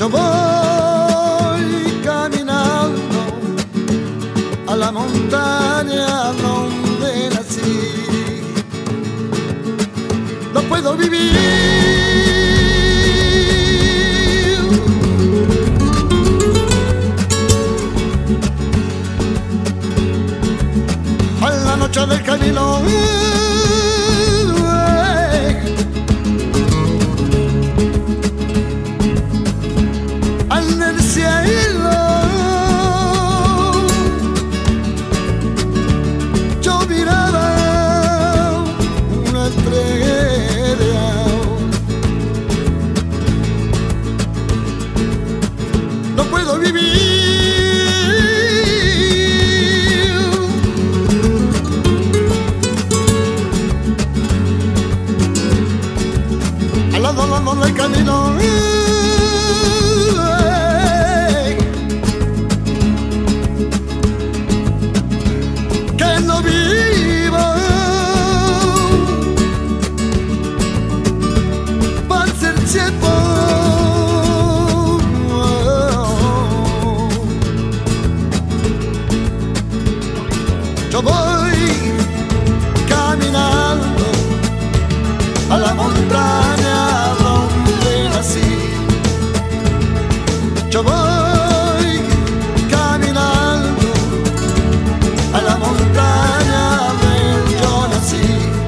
Yo voy caminando a la montaña donde nací. No puedo vivir a la noche del camino. En el cielo yo miraba una estrella. No puedo vivir al lado del camino. Yo voy caminando a la montaña donde nací. Yo voy caminando a la montaña donde yo nací.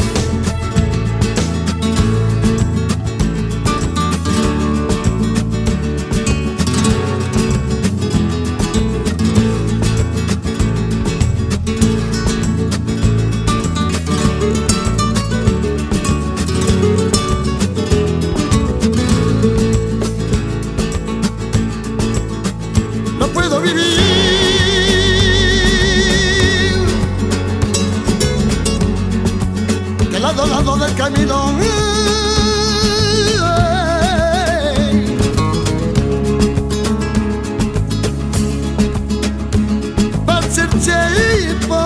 No puedo vivir que al lado del camino. Va a ser tiempo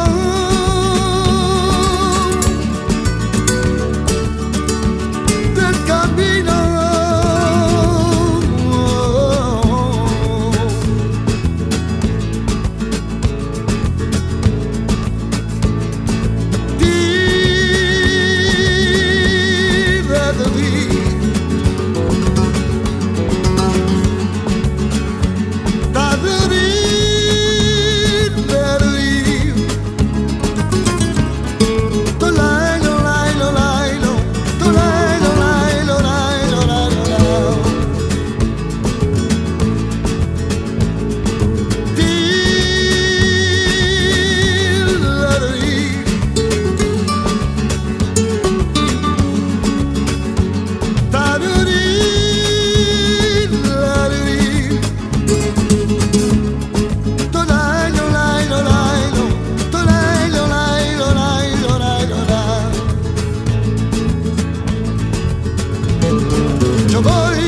del camino. Yo voy